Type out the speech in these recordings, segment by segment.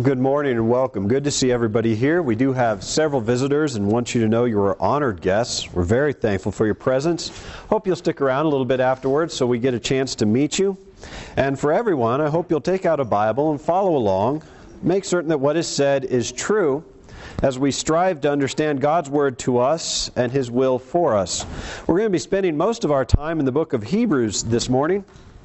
Good morning and welcome. Good to see everybody here. We do have several visitors and want you to know you are honored guests. We're very thankful for your presence. Hope you'll stick around a little bit afterwards so we get a chance to meet you. And for everyone, I hope you'll take out a Bible and follow along. Make certain that what is said is true as we strive to understand God's Word to us and His will for us. We're going to be spending most of our time in the book of Hebrews this morning.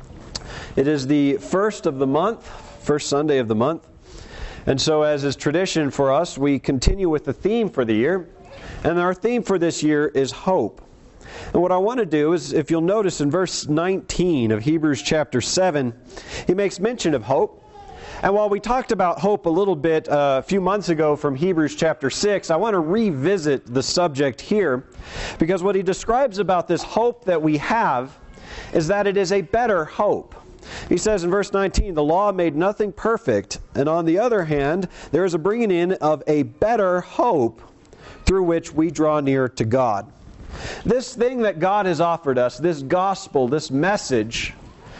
It is the first of the month, first Sunday of the month. And so, as is tradition for us, we continue with the theme for the year. And our theme for this year is hope. And what I want to do is, if you'll notice in verse 19 of Hebrews chapter 7, he makes mention of hope. And while we talked about hope a little bit a few months ago from Hebrews chapter 6, I want to revisit the subject here, because what he describes about this hope that we have is that it is a better hope. He says in verse 19, the law made nothing perfect, and on the other hand, there is a bringing in of a better hope through which we draw near to God. This thing that God has offered us, this gospel, this message,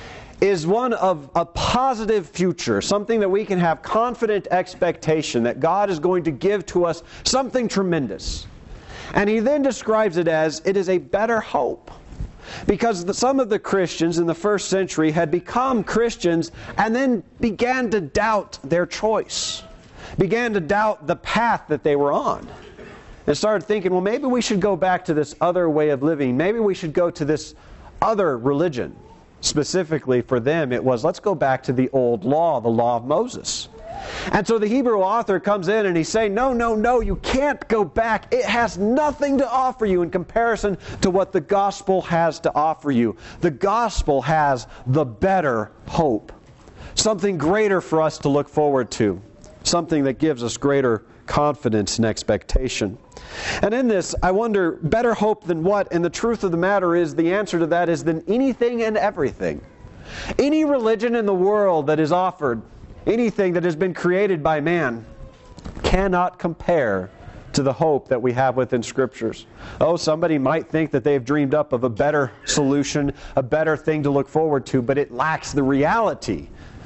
is one of a positive future, something that we can have confident expectation that God is going to give to us something tremendous. And he then describes it as, it is a better hope. Because some of the Christians in the first century had become Christians and then began to doubt their choice, began to doubt the path that they were on, and started thinking, well, maybe we should go back to this other way of living. Maybe we should go to this other religion. Specifically for them, it was, let's go back to the old law, the law of Moses. And so the Hebrew author comes in and he's saying, no, you can't go back. It has nothing to offer you in comparison to what the gospel has to offer you. The gospel has the better hope. Something greater for us to look forward to. Something that gives us greater confidence and expectation. And in this, I wonder, better hope than what? And the truth of the matter is, the answer to that is than anything and everything. Any religion in the world that is offered, anything that has been created by man, cannot compare to the hope that we have within Scriptures. Oh, somebody might think that they've dreamed up of a better solution, a better thing to look forward to, but it lacks the reality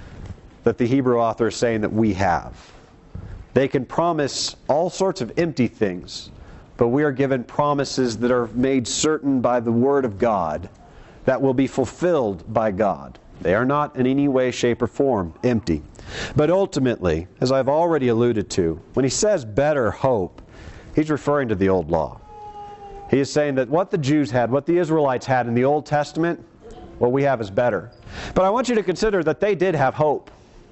that the Hebrew author is saying that we have. They can promise all sorts of empty things, but we are given promises that are made certain by the Word of God that will be fulfilled by God. They are not in any way, shape, or form empty. But ultimately, as I've already alluded to, when he says better hope, he's referring to the old law. He is saying that what the Jews had, what the Israelites had in the Old Testament, what we have is better. But I want you to consider that they did have hope.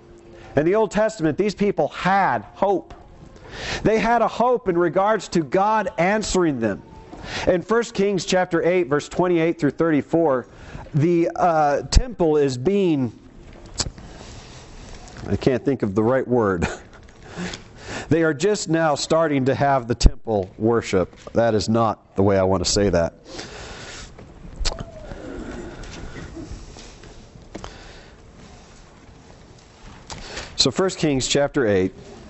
In the Old Testament, these people had hope. They had a hope in regards to God answering them. In 1 Kings chapter 8, verse 28 through 34, the temple is being, I can't think of the right word. They are just now starting to have the temple worship. That is not the way I want to say that. So 1 Kings chapter 8.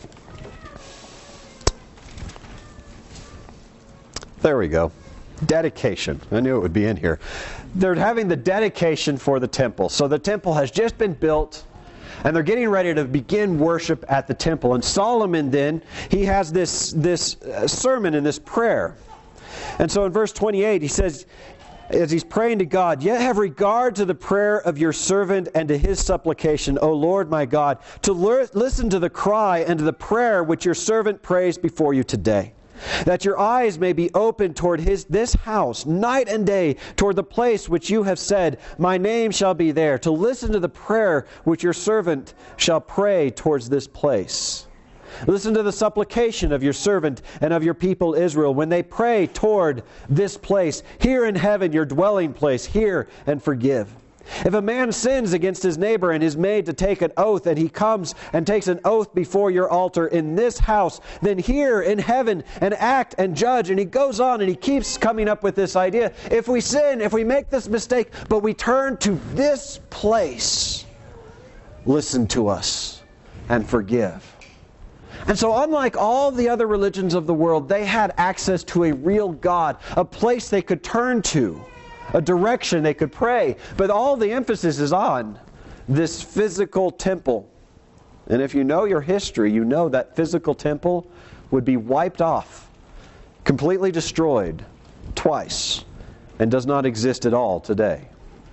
There we go. Dedication. I knew it would be in here. They're having the dedication for the temple. So the temple has just been built, and they're getting ready to begin worship at the temple. And Solomon then, he has this sermon and this prayer. And so in verse 28, he says, as he's praying to God, yet have regard to the prayer of your servant and to his supplication, O Lord my God, to listen to the cry and to the prayer which your servant prays before you today. That your eyes may be open toward this house, night and day, toward the place which you have said, my name shall be there, to listen to the prayer which your servant shall pray towards this place. Listen to the supplication of your servant and of your people Israel when they pray toward this place. Here in heaven, your dwelling place, hear and forgive. If a man sins against his neighbor and is made to take an oath, and he comes and takes an oath before your altar in this house, then hear in heaven and act and judge. And he goes on and he keeps coming up with this idea. If we sin, if we make this mistake, but we turn to this place, listen to us and forgive. And so unlike all the other religions of the world, they had access to a real God, a place they could turn to, a direction they could pray. But all the emphasis is on this physical temple. And if you know your history, you know that physical temple would be wiped off, completely destroyed twice, and does not exist at all today.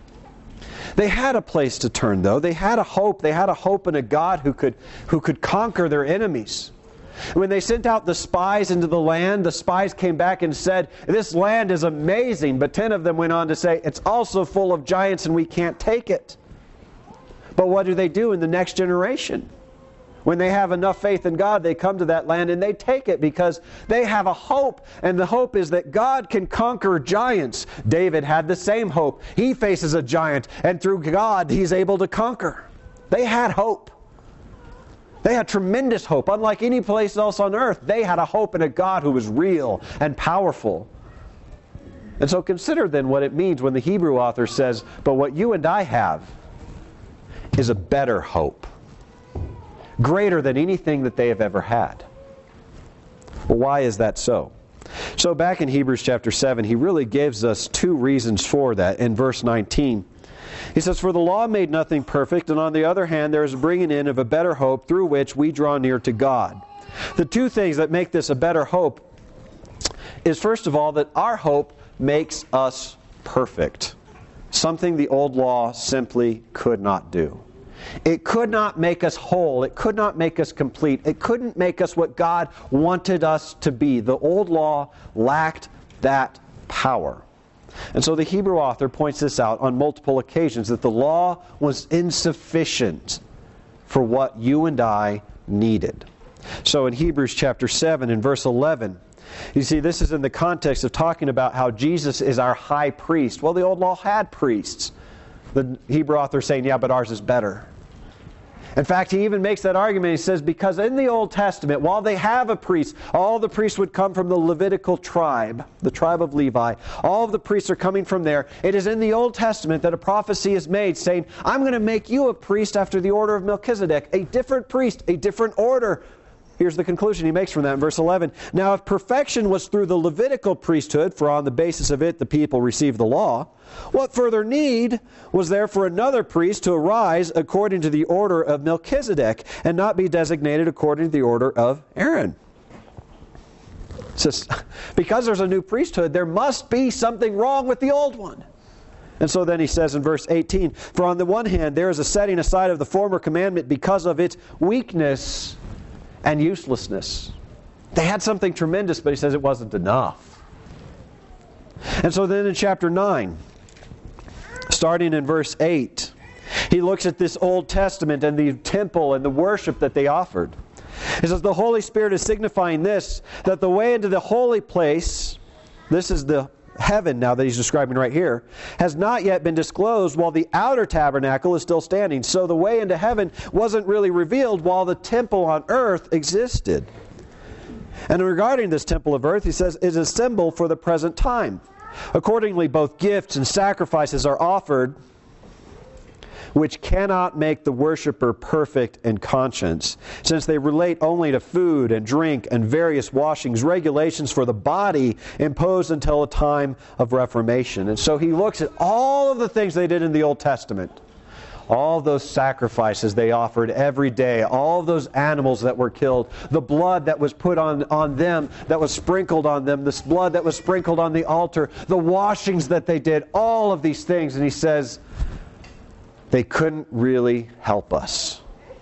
They had a place to turn, though. They had a hope. They had a hope in a God who could conquer their enemies. When they sent out the spies into the land, the spies came back and said, "This land is amazing." But 10 of them went on to say, "It's also full of giants and we can't take it." But what do they do in the next generation? When they have enough faith in God, they come to that land and they take it because they have a hope. And the hope is that God can conquer giants. David had the same hope. He faces a giant, and through God, he's able to conquer. They had hope. They had tremendous hope. Unlike any place else on earth, they had a hope in a God who was real and powerful. And so consider then what it means when the Hebrew author says, "But what you and I have is a better hope, greater than anything that they have ever had." Well, why is that so? So back in Hebrews chapter 7, he really gives us two reasons for that. In verse 19, he says, "For the law made nothing perfect, and on the other hand there is a bringing in of a better hope through which we draw near to God." The two things that make this a better hope is, first of all, that our hope makes us perfect. Something the old law simply could not do. It could not make us whole. It could not make us complete. It couldn't make us what God wanted us to be. The old law lacked that power. And so the Hebrew author points this out on multiple occasions, that the law was insufficient for what you and I needed. So in Hebrews chapter 7 and verse 11, you see, this is in the context of talking about how Jesus is our high priest. Well, the old law had priests. The Hebrew author is saying, yeah, but ours is better. In fact, he even makes that argument. He says, because in the Old Testament, while they have a priest, all the priests would come from the Levitical tribe, the tribe of Levi. All of the priests are coming from there. It is in the Old Testament that a prophecy is made saying, I'm going to make you a priest after the order of Melchizedek. A different priest, a different order. Here's the conclusion he makes from that in verse 11. Now, if perfection was through the Levitical priesthood, for on the basis of it the people received the law, what further need was there for another priest to arise according to the order of Melchizedek and not be designated according to the order of Aaron? It says, because there's a new priesthood, there must be something wrong with the old one. And so then he says in verse 18, for on the one hand there is a setting aside of the former commandment because of its weakness and uselessness. They had something tremendous, but he says it wasn't enough. And so then in chapter 9, starting in verse 8, he looks at this Old Testament and the temple and the worship that they offered. He says, the Holy Spirit is signifying this, that the way into the holy place, this is the heaven now that he's describing right here, has not yet been disclosed while the outer tabernacle is still standing. So the way into heaven wasn't really revealed while the temple on earth existed. And regarding this temple of earth, he says, it is a symbol for the present time. Accordingly, both gifts and sacrifices are offered, which cannot make the worshiper perfect in conscience, since they relate only to food and drink and various washings, regulations for the body imposed until a time of Reformation. And so he looks at all of the things they did in the Old Testament, all of those sacrifices they offered every day, all of those animals that were killed, the blood that was put on them, that was sprinkled on them, this blood that was sprinkled on the altar, the washings that they did, all of these things. And he says, they couldn't really help us.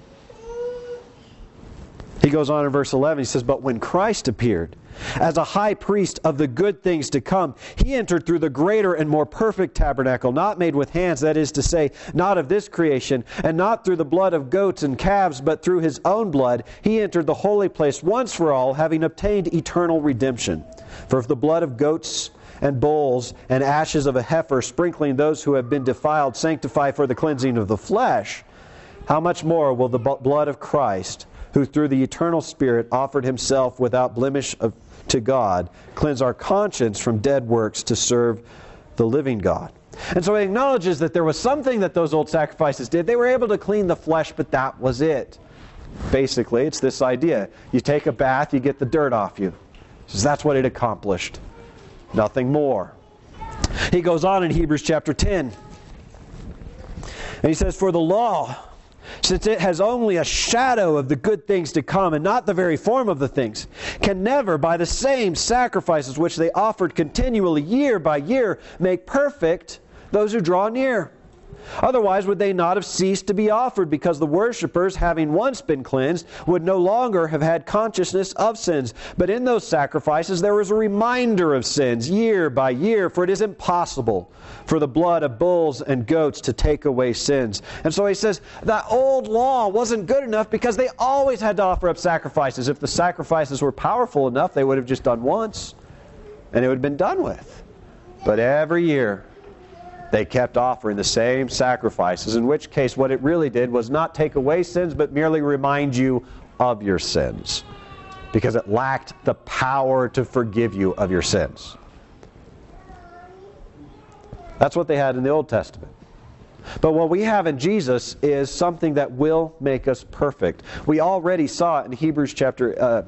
He goes on in verse 11, he says, but when Christ appeared as a high priest of the good things to come, he entered through the greater and more perfect tabernacle, not made with hands, that is to say, not of this creation, and not through the blood of goats and calves, but through his own blood, he entered the holy place once for all, having obtained eternal redemption. For if the blood of goats and bulls and ashes of a heifer, sprinkling those who have been defiled, sanctify for the cleansing of the flesh, how much more will the blood of Christ, who through the eternal Spirit offered himself without blemish to God, cleanse our conscience from dead works to serve the living God. And so he acknowledges that there was something that those old sacrifices did. They were able to clean the flesh, but that was it. Basically, it's this idea. You take a bath, you get the dirt off you. So that's what it accomplished. Nothing more. He goes on in Hebrews chapter 10. And he says, for the law, since it has only a shadow of the good things to come and not the very form of the things, can never, by the same sacrifices which they offered continually year by year, make perfect those who draw near. Otherwise would they not have ceased to be offered, because the worshippers, having once been cleansed, would no longer have had consciousness of sins. But in those sacrifices there was a reminder of sins year by year, for it is impossible for the blood of bulls and goats to take away sins. And so he says that old law wasn't good enough because they always had to offer up sacrifices. If the sacrifices were powerful enough, they would have just done once and it would have been done with. But every year they kept offering the same sacrifices, in which case what it really did was not take away sins, but merely remind you of your sins, because it lacked the power to forgive you of your sins. That's what they had in the Old Testament. But what we have in Jesus is something that will make us perfect. We already saw it in Hebrews chapter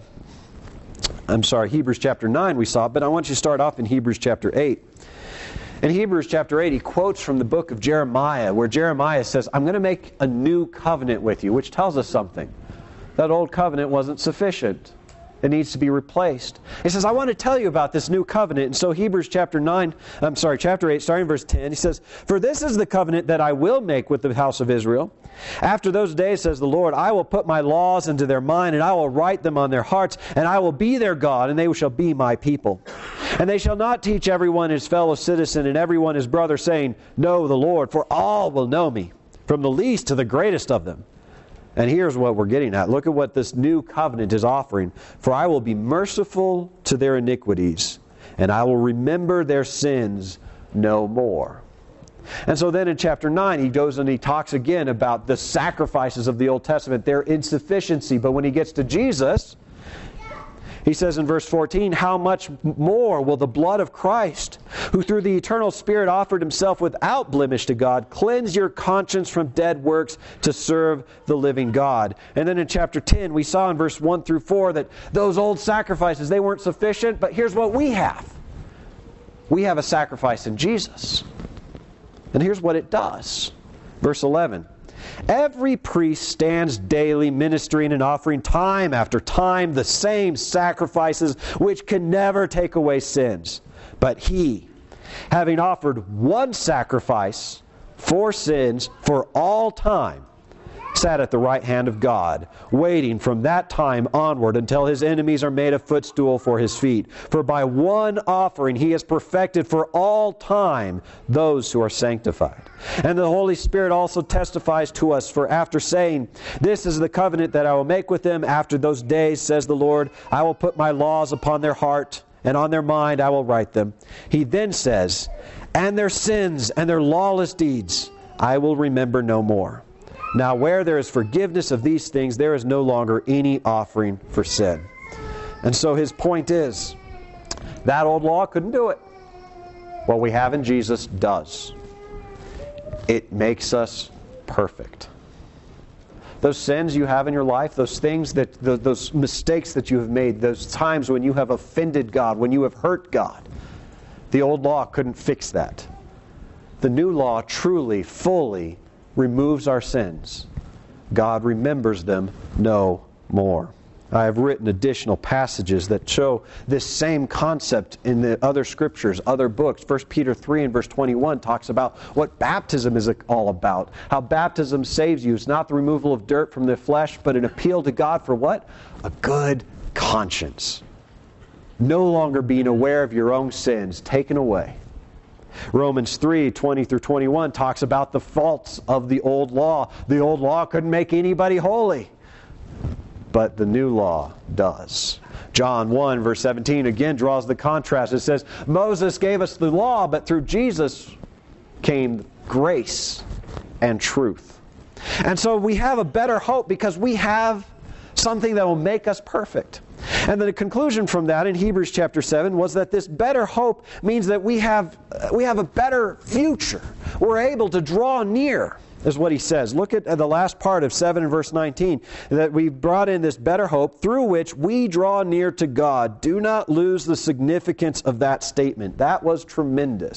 9 we saw it, but I want you to start off in Hebrews chapter 8. In Hebrews chapter 8, he quotes from the book of Jeremiah, where Jeremiah says, I'm going to make a new covenant with you, which tells us something. That old covenant wasn't sufficient. It needs to be replaced. He says, I want to tell you about this new covenant. And so Hebrews chapter 8, starting in verse 10, he says, For this is the covenant that I will make with the house of Israel. After those days, says the Lord, I will put my laws into their mind, and I will write them on their hearts, and I will be their God, and they shall be my people. And they shall not teach everyone his fellow citizen and everyone his brother, saying, Know the Lord, for all will know me, from the least to the greatest of them. And here's what we're getting at. Look at what this new covenant is offering. For I will be merciful to their iniquities, and I will remember their sins no more. And so then in chapter 9, he goes and he talks again about the sacrifices of the Old Testament, their insufficiency. But when he gets to Jesus, he says in verse 14, How much more will the blood of Christ, who through the eternal Spirit offered himself without blemish to God, cleanse your conscience from dead works to serve the living God? And then in chapter 10, we saw in verse 1 through 4 that those old sacrifices, they weren't sufficient, but here's what we have. We have a sacrifice in Jesus. And here's what it does. Verse 11. Every priest stands daily ministering and offering time after time the same sacrifices which can never take away sins. But he, having offered one sacrifice for sins for all time, sat at the right hand of God, waiting from that time onward until his enemies are made a footstool for his feet. For by one offering he has perfected for all time those who are sanctified. And the Holy Spirit also testifies to us, for after saying, This is the covenant that I will make with them after those days, says the Lord, I will put my laws upon their heart, and on their mind I will write them. He then says, And their sins and their lawless deeds I will remember no more. Now where there is forgiveness of these things, there is no longer any offering for sin. And so his point is, that old law couldn't do it. What we have in Jesus does. It makes us perfect. Those sins you have in your life, those things those mistakes that you have made, those times when you have offended God, when you have hurt God, the old law couldn't fix that. The new law truly, fully removes our sins. God remembers them no more. I have written additional passages that show this same concept in the other scriptures, other books. 1 Peter 3 and verse 21 talks about what baptism is all about. How baptism saves you. It's not the removal of dirt from the flesh, but an appeal to God for what? A good conscience. No longer being aware of your own sins, taken away. Romans 3, 20 through 21 talks about the faults of the old law. The old law couldn't make anybody holy, but the new law does. John 1, verse 17 again draws the contrast. It says, Moses gave us the law, but through Jesus came grace and truth. And so we have a better hope because we have something that will make us perfect. And the conclusion from that in Hebrews chapter 7 was that this better hope means that we have a better future. We're able to draw near, is what he says. Look at the last part of 7 and verse 19, that we brought in this better hope through which we draw near to God. Do not lose the significance of that statement. That was tremendous.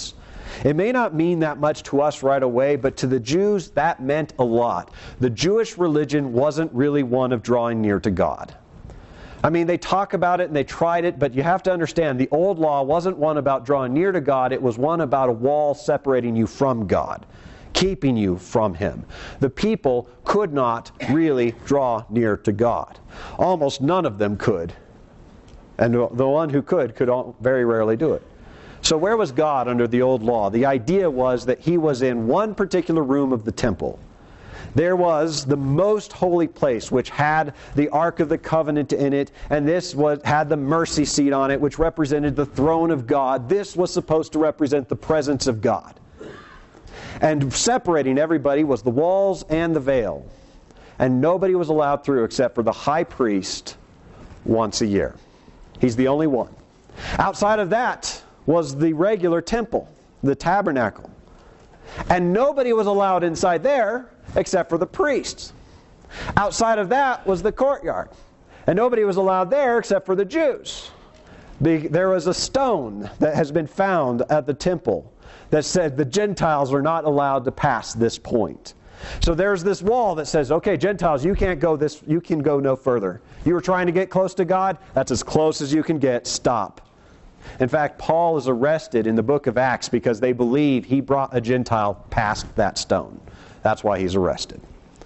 It may not mean that much to us right away, but to the Jews that meant a lot. The Jewish religion wasn't really one of drawing near to God. I mean, they talk about it and they tried it, but you have to understand the old law wasn't one about drawing near to God. It was one about a wall separating you from God, keeping you from Him. The people could not really draw near to God. Almost none of them could. And the one who could very rarely do it. So where was God under the old law? The idea was that He was in one particular room of the temple. There was the most holy place, which had the Ark of the Covenant in it, and this had the mercy seat on it, which represented the throne of God. This was supposed to represent the presence of God. And separating everybody was the walls and the veil. And nobody was allowed through except for the high priest once a year. He's the only one. Outside of that was the regular temple, the tabernacle. And nobody was allowed inside there except for the priests. Outside of that was the courtyard. And nobody was allowed there except for the Jews. There was a stone that has been found at the temple that said the Gentiles are not allowed to pass this point. So there's this wall that says, okay, Gentiles, you can't go this, you can go no further. You were trying to get close to God? That's as close as you can get. Stop. In fact, Paul is arrested in the book of Acts because they believe he brought a Gentile past that stone. That's why he's arrested.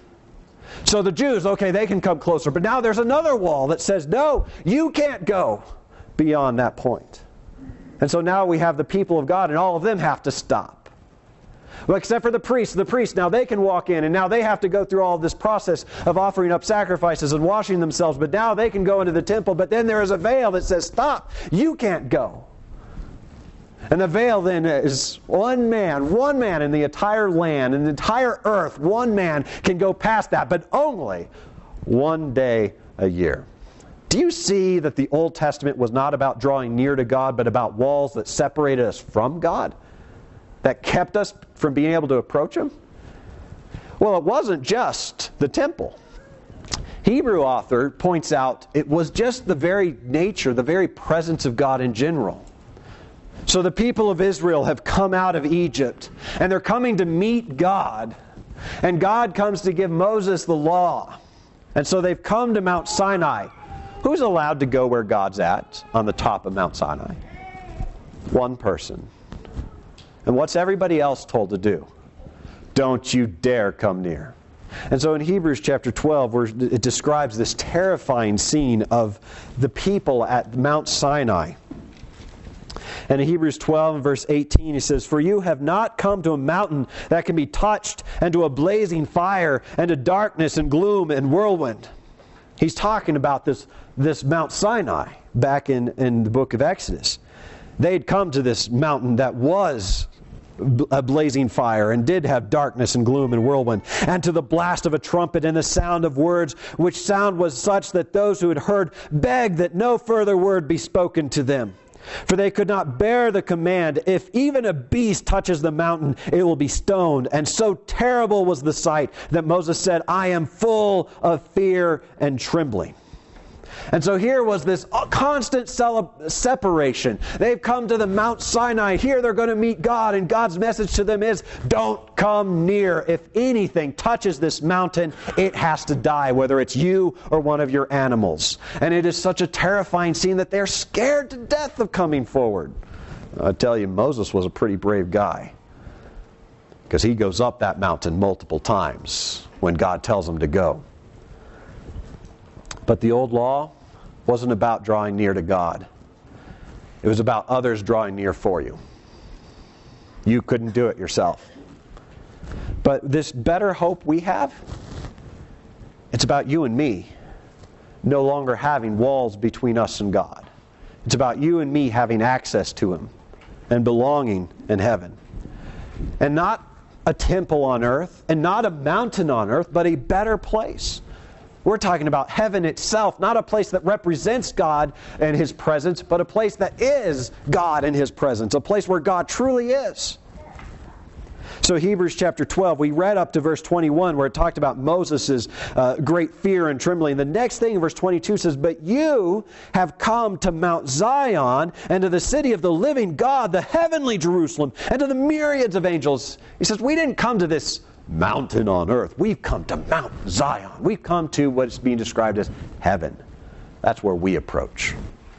So the Jews, okay, they can come closer. But now there's another wall that says, no, you can't go beyond that point. And so now we have the people of God, and all of them have to stop. Well, except for the priests. The priests, now they can walk in, and now they have to go through all this process of offering up sacrifices and washing themselves. But now they can go into the temple. But then there is a veil that says, stop, you can't go. And the veil then is one man in the entire land, in the entire earth, one man can go past that, but only one day a year. Do you see that the Old Testament was not about drawing near to God, but about walls that separated us from God? That kept us from being able to approach Him? Well, it wasn't just the temple. Hebrew author points out it was just the very nature, the very presence of God in general. So the people of Israel have come out of Egypt, and they're coming to meet God. And God comes to give Moses the law. And so they've come to Mount Sinai. Who's allowed to go where God's at on the top of Mount Sinai? One person. And what's everybody else told to do? Don't you dare come near. And so in Hebrews chapter 12, where it describes this terrifying scene of the people at Mount Sinai. And in Hebrews 12 and verse 18, he says, "For you have not come to a mountain that can be touched, and to a blazing fire, and to darkness and gloom and whirlwind." He's talking about this Mount Sinai back in the book of Exodus. They'd come to this mountain that was a blazing fire and did have darkness and gloom and whirlwind, and to the blast of a trumpet and the sound of words, which sound was such that those who had heard begged that no further word be spoken to them. For they could not bear the command, if even a beast touches the mountain, it will be stoned. And so terrible was the sight that Moses said, "I am full of fear and trembling." And so here was this constant separation. They've come to the Mount Sinai. Here they're going to meet God, and God's message to them is, don't come near. If anything touches this mountain, it has to die, whether it's you or one of your animals. And it is such a terrifying scene that they're scared to death of coming forward. I tell you, Moses was a pretty brave guy, because he goes up that mountain multiple times when God tells him to go. But the old law wasn't about drawing near to God. It was about others drawing near for you. You couldn't do it yourself. But this better hope we have, it's about you and me no longer having walls between us and God. It's about you and me having access to Him and belonging in heaven. And not a temple on earth, and not a mountain on earth, but a better place. We're talking about heaven itself, not a place that represents God and His presence, but a place that is God and His presence, a place where God truly is. So Hebrews chapter 12, we read up to verse 21 where it talked about Moses' great fear and trembling. The next thing in verse 22 says, "But you have come to Mount Zion and to the city of the living God, the heavenly Jerusalem, and to the myriads of angels." He says, we didn't come to this mountain on earth. We've come to Mount Zion. We've come to what is being described as heaven. That's where we approach.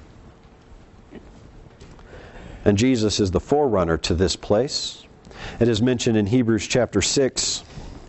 And Jesus is the forerunner to this place. It is mentioned in Hebrews chapter 6.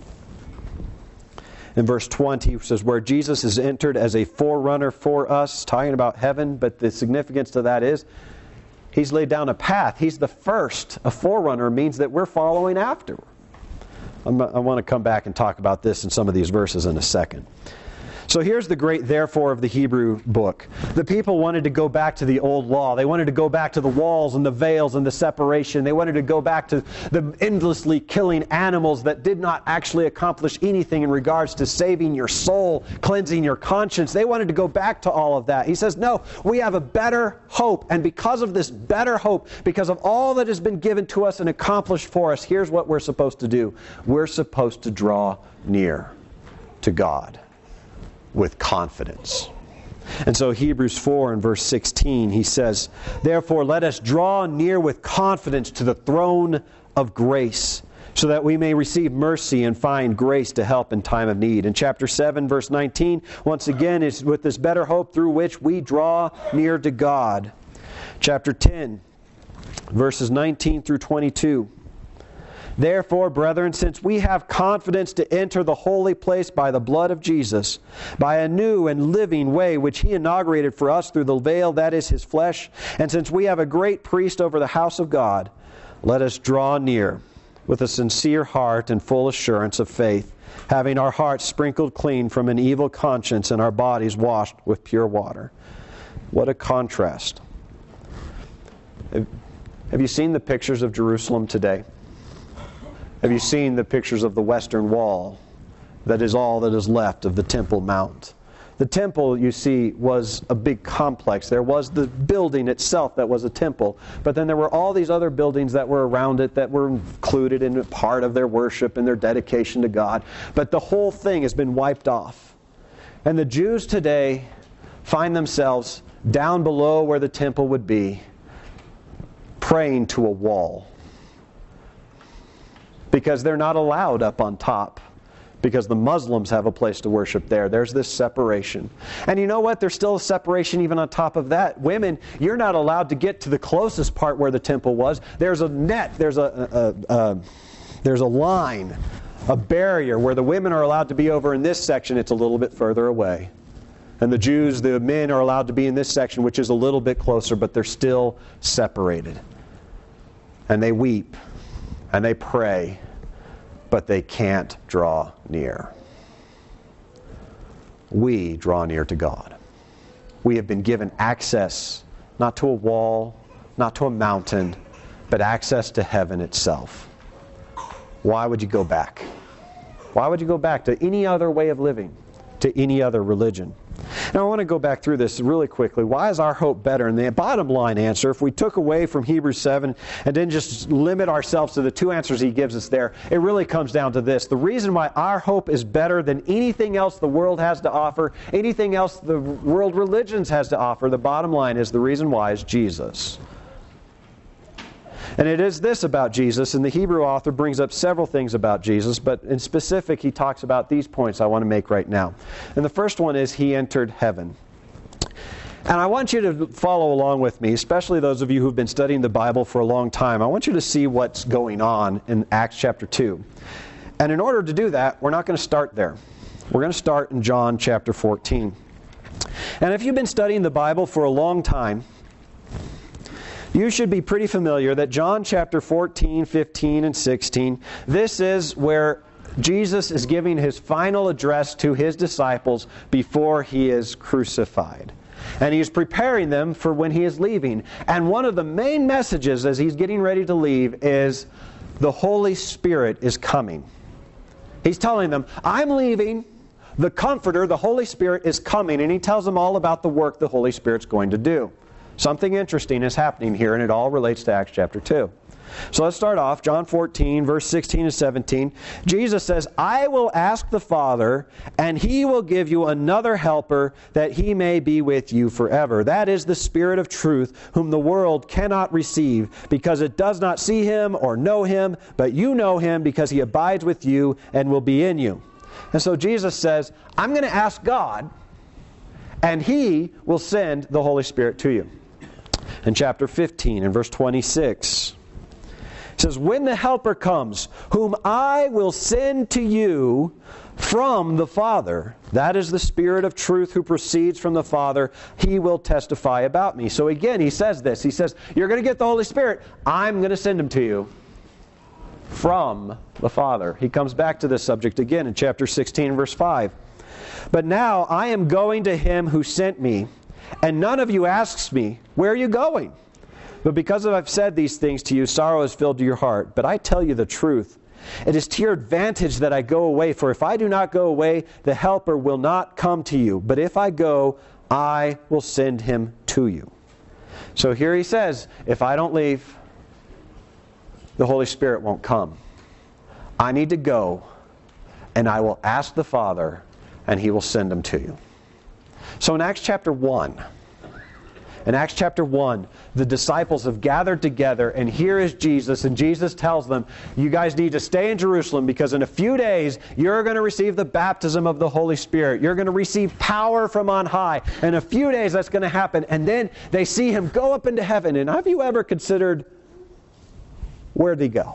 In verse 20, it says, where Jesus is entered as a forerunner for us, talking about heaven, but the significance to that is He's laid down a path. He's the first. A forerunner means that we're following after. I want to come back and talk about this in some of these verses in a second. So here's the great therefore of the Hebrew book. The people wanted to go back to the old law. They wanted to go back to the walls and the veils and the separation. They wanted to go back to the endlessly killing animals that did not actually accomplish anything in regards to saving your soul, cleansing your conscience. They wanted to go back to all of that. He says, no, we have a better hope. And because of this better hope, because of all that has been given to us and accomplished for us, here's what we're supposed to do. We're supposed to draw near to God with confidence. And so Hebrews 4 and verse 16, he says, therefore let us draw near with confidence to the throne of grace, so that we may receive mercy and find grace to help in time of need. In chapter 7, verse 19, once again, is with this better hope through which we draw near to God. Chapter 10, verses 19 through 22. Therefore, brethren, since we have confidence to enter the holy place by the blood of Jesus, by a new and living way which He inaugurated for us through the veil, that is His flesh, and since we have a great priest over the house of God, let us draw near with a sincere heart and full assurance of faith, having our hearts sprinkled clean from an evil conscience and our bodies washed with pure water. What a contrast. Have you seen the pictures of Jerusalem today? Have you seen the pictures of the Western Wall? That is all that is left of the Temple Mount. The temple, you see, was a big complex. There was the building itself that was a temple, but then there were all these other buildings that were around it that were included in part of their worship and their dedication to God. But the whole thing has been wiped off. And the Jews today find themselves down below where the temple would be, praying to a wall. Because they're not allowed up on top. Because the Muslims have a place to worship there. There's this separation. And you know what? There's still a separation even on top of that. Women, you're not allowed to get to the closest part where the temple was. There's a net, there's a line, a barrier where the women are allowed to be over in this section. It's a little bit further away. And the Jews, the men, are allowed to be in this section, which is a little bit closer, but they're still separated. And they weep. And they pray, but they can't draw near. We draw near to God. We have been given access, not to a wall, not to a mountain, but access to heaven itself. Why would you go back? Why would you go back to any other way of living, to any other religion? Now I want to go back through this really quickly. Why is our hope better? And the bottom line answer, if we took away from Hebrews 7 and didn't just limit ourselves to the two answers he gives us there, it really comes down to this. The reason why our hope is better than anything else the world has to offer, anything else the world religions has to offer, the bottom line is the reason why is Jesus. And it is this about Jesus, and the Hebrew author brings up several things about Jesus, but in specific he talks about these points I want to make right now. And the first one is He entered heaven. And I want you to follow along with me, especially those of you who've been studying the Bible for a long time. I want you to see what's going on in Acts chapter 2. And in order to do that, we're not going to start there. We're going to start in John chapter 14. And if you've been studying the Bible for a long time, you should be pretty familiar that John chapter 14, 15, and 16, this is where Jesus is giving His final address to His disciples before He is crucified. And He's preparing them for when He is leaving. And one of the main messages as He's getting ready to leave is the Holy Spirit is coming. He's telling them, I'm leaving. The Comforter, the Holy Spirit, is coming. And He tells them all about the work the Holy Spirit's going to do. Something interesting is happening here, and it all relates to Acts chapter 2. So let's start off, John 14, verse 16 and 17. Jesus says, I will ask the Father, and He will give you another helper, that He may be with you forever. That is the Spirit of truth, whom the world cannot receive, because it does not see Him or know Him, but you know Him, because He abides with you and will be in you. And so Jesus says, I'm going to ask God, and He will send the Holy Spirit to you. In chapter 15, in verse 26, it says, when the Helper comes, whom I will send to you from the Father, that is the Spirit of truth who proceeds from the Father, He will testify about me. So again, He says this. He says, you're going to get the Holy Spirit. I'm going to send Him to you from the Father. He comes back to this subject again in chapter 16, verse 5. But now I am going to Him who sent me, and none of you asks me, where are you going? But because I've said these things to you, sorrow has filled your heart. But I tell you the truth. It is to your advantage that I go away. For if I do not go away, the Helper will not come to you. But if I go, I will send Him to you. So here He says, if I don't leave, the Holy Spirit won't come. I need to go, and I will ask the Father, and He will send Him to you. So in Acts chapter 1, the disciples have gathered together, and here is Jesus, and Jesus tells them, you guys need to stay in Jerusalem, because in a few days you're going to receive the baptism of the Holy Spirit. You're going to receive power from on high. In a few days that's going to happen, and then they see Him go up into heaven. And have you ever considered, where'd He go?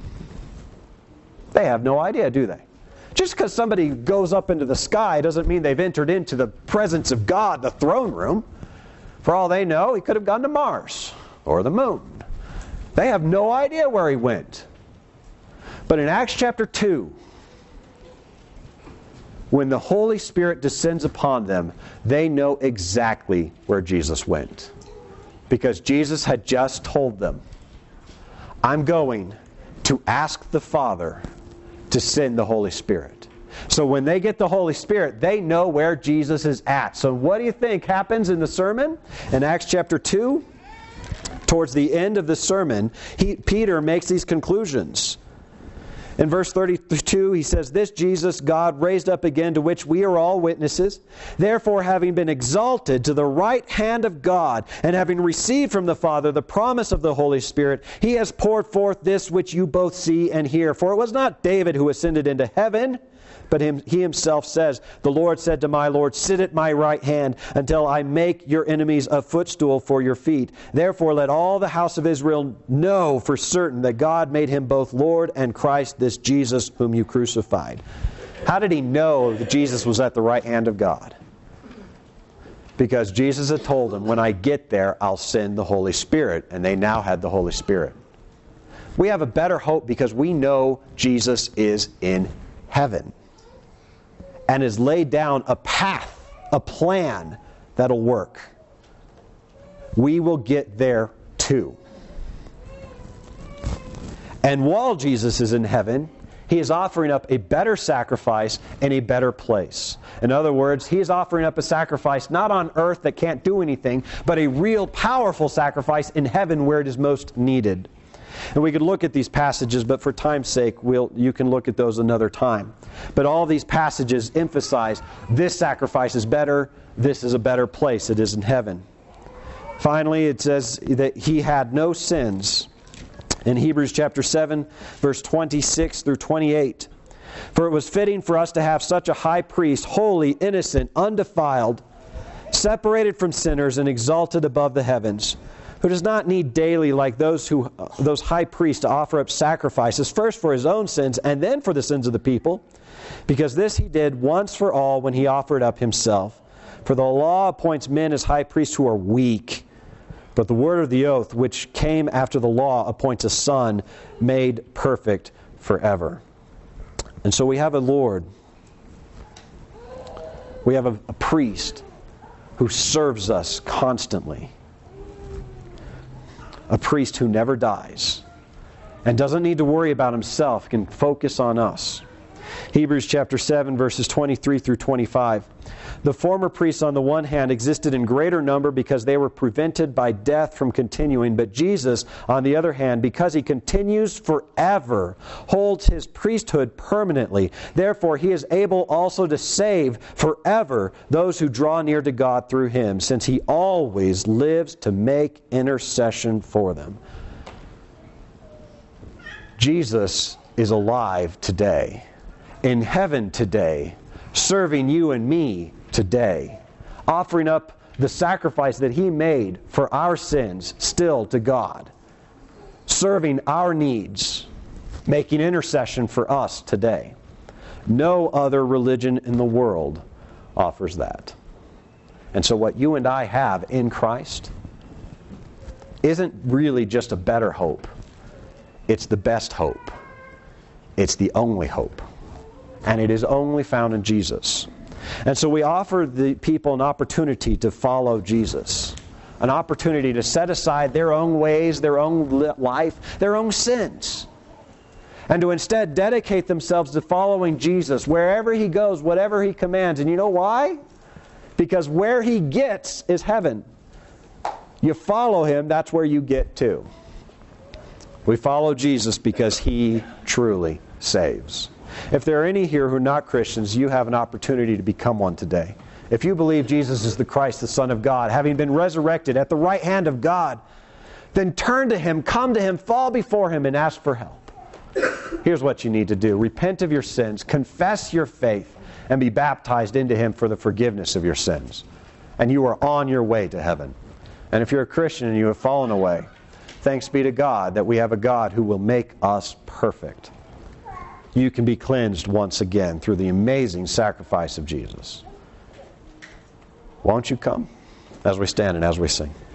They have no idea, do they? Just because somebody goes up into the sky doesn't mean they've entered into the presence of God, the throne room. For all they know, He could have gone to Mars or the moon. They have no idea where He went. But in Acts chapter 2, when the Holy Spirit descends upon them, they know exactly where Jesus went. Because Jesus had just told them, I'm going to ask the Father to send the Holy Spirit. So when they get the Holy Spirit, they know where Jesus is at. So what do you think happens in the sermon? In Acts chapter 2, towards the end of the sermon, Peter makes these conclusions. In verse 32, he says, this Jesus God raised up again, to which we are all witnesses. Therefore, having been exalted to the right hand of God, and having received from the Father the promise of the Holy Spirit, He has poured forth this which you both see and hear. For it was not David who ascended into heaven, but he himself says, the Lord said to my Lord, sit at my right hand until I make your enemies a footstool for your feet. Therefore let all the house of Israel know for certain that God made Him both Lord and Christ, this Jesus whom you crucified. How did he know that Jesus was at the right hand of God? Because Jesus had told him, when I get there, I'll send the Holy Spirit. And they now had the Holy Spirit. We have a better hope because we know Jesus is in heaven and has laid down a path, a plan that'll work. We will get there too. And while Jesus is in heaven, He is offering up a better sacrifice in a better place. In other words, He is offering up a sacrifice not on earth that can't do anything, but a real powerful sacrifice in heaven where it is most needed. And we could look at these passages, but for time's sake, you can look at those another time. But all these passages emphasize this sacrifice is better, this is a better place, it is in heaven. Finally, it says that He had no sins. In Hebrews chapter 7, verse 26 through 28. For it was fitting for us to have such a high priest, holy, innocent, undefiled, separated from sinners and exalted above the heavens, who does not need daily, like those high priests, to offer up sacrifices, first for His own sins and then for the sins of the people, because this He did once for all when He offered up Himself. For the law appoints men as high priests who are weak, but the word of the oath, which came after the law, appoints a Son made perfect forever. And so we have a Lord. We have a priest who serves us constantly. A priest who never dies and doesn't need to worry about himself, can focus on us. Hebrews chapter 7, verses 23 through 25. The former priests on the one hand existed in greater number because they were prevented by death from continuing, but Jesus, on the other hand, because he continues forever, holds his priesthood permanently. Therefore, he is able also to save forever those who draw near to God through him, since he always lives to make intercession for them. Jesus is alive today, in heaven today, serving you and me today, offering up the sacrifice that he made for our sins still to God, serving our needs, making intercession for us today. No other religion in the world offers that. And so what you and I have in Christ isn't really just a better hope. It's the best hope. It's the only hope. And it is only found in Jesus. And so we offer the people an opportunity to follow Jesus. An opportunity to set aside their own ways, their own life, their own sins. And to instead dedicate themselves to following Jesus wherever he goes, whatever he commands. And you know why? Because where he gets is heaven. You follow him, that's where you get to. We follow Jesus because he truly saves. If there are any here who are not Christians, you have an opportunity to become one today. If you believe Jesus is the Christ, the Son of God, having been resurrected at the right hand of God, then turn to him, come to him, fall before him, and ask for help. Here's what you need to do. Repent of your sins, confess your faith, and be baptized into him for the forgiveness of your sins. And you are on your way to heaven. And if you're a Christian and you have fallen away, thanks be to God that we have a God who will make us perfect. You can be cleansed once again through the amazing sacrifice of Jesus. Won't you come as we stand and as we sing?